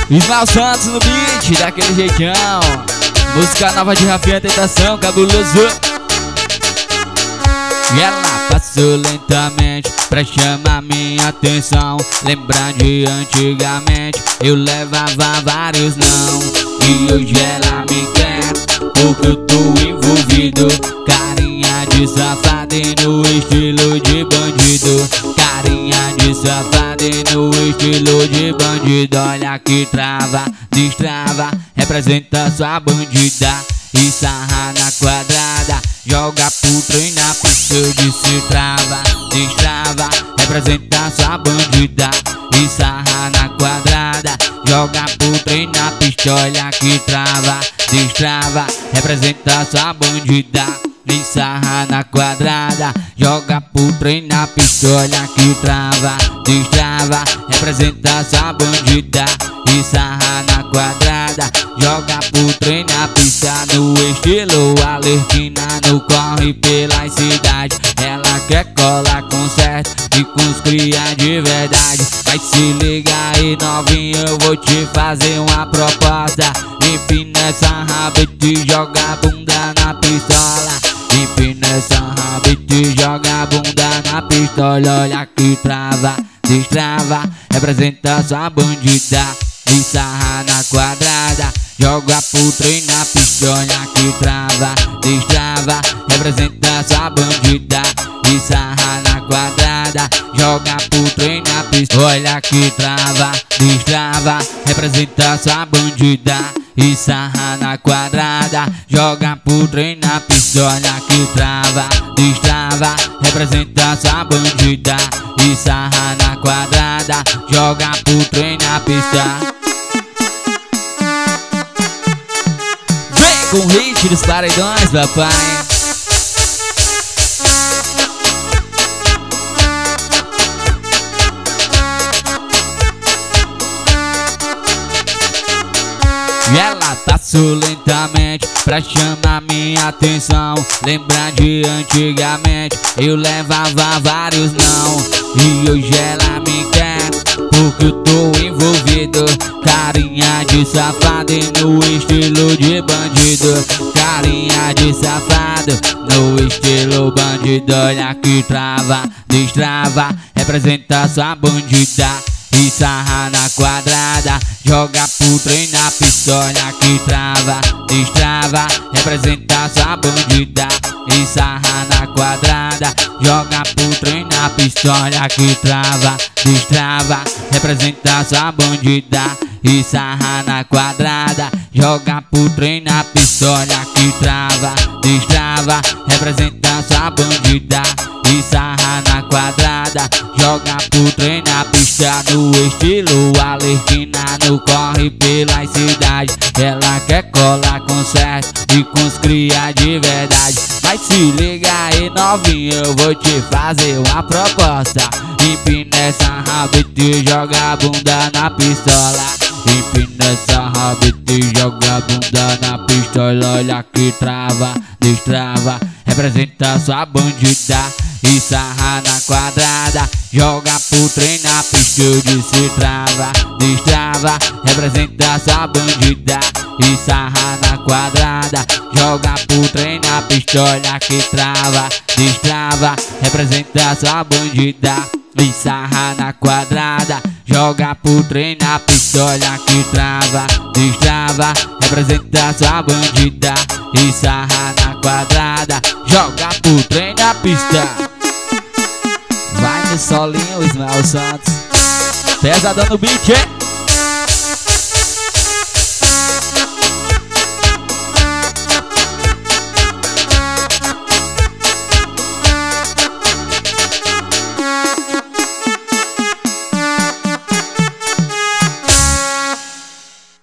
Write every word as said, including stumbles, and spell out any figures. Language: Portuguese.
Ismael Santos no beat, daquele jeitão. Música nova de Rafinha Tentação, cabuloso. E ela passou lentamente pra chamar minha atenção. Lembrando de antigamente, eu levava vários não. E hoje ela me quer, porque eu tô envolvido. Carinha de safada e no estilo de bandido. Carinha de safada e no estilo de bandido. Olha que trava, destrava, representa sua bandida. E sarra na quadrada, joga pro trem na pista. Eu disse trava, destrava, representa sua bandida. E sarra na quadrada, joga pro trem na pista. Olha que trava, destrava, representa sua bandida. E sarra na quadrada, joga pro trem na pista. Olha que trava, destrava, representa sua bandida. E sarra na quadrada, joga pro trem na pista. No estilo Alerquina, no corre pela cidade. Ela quer colar com certo e com os cria de verdade. Vai se ligar aí novinha, eu vou te fazer uma proposta. Empina essa rabeta e joga a bunda na pistola. Empina essa rabeta e joga a bunda na pistola. Olha que trava, destrava, representa sua bandida. E sarra na quadrada, joga pro trem na pista. Olha que trava, destrava, representa sua bandida. E sarra na quadrada, joga pro trem na pista. Olha que trava, destrava, representa sua bandida. E sarra na quadrada, joga pro trem na pista. Olha que trava, destrava, representa sua bandida. E sarra na quadrada, joga pro trem na pista. Com o hit dos paredões, papai. E ela passou lentamente pra chamar minha atenção. Lembrar de antigamente, eu levava vários não. E hoje ela me quer, porque eu tô envolvido. Carinha de safado e no estilo de bandido. Carinha de safado, no estilo bandido. Olha que trava, destrava, representa sua bandida. E sarra na quadrada, joga pro trem na pista. Olha que trava, destrava, representa sua bandida. E sarra na quadrada, joga pro trem na pista. Olha que trava, destrava, representa sua bandida. E sarra na quadrada, joga pro trem na pista. Olha que trava, destrava, representa sua bandida. E sarra na quadrada, joga pro trem na pista. No estilo Alerquina, no corre pela cidade. Ela quer colar com certo e com os cria de verdade. Mas se liga aí novinha, eu vou te fazer uma proposta. Empina essa rabeta e joga a bunda na pistola. Empina essa rabeta e joga a bunda na pistola. Olha que trava, destrava, representa sua bandida. E sarra na quadrada, joga pro trem na pista. Eu disse trava, destrava, representa sua bandida. E sarra na quadrada, joga pro trem na pista. Olha que trava, destrava, representa sua bandida. E sarra na quadrada, joga pro trem na pista. Olha que trava, destrava, representa sua bandida. E sarra na quadrada, joga pro trem na pista. Vai no solinho, Ismael Santos. Pesadão no beat, hein?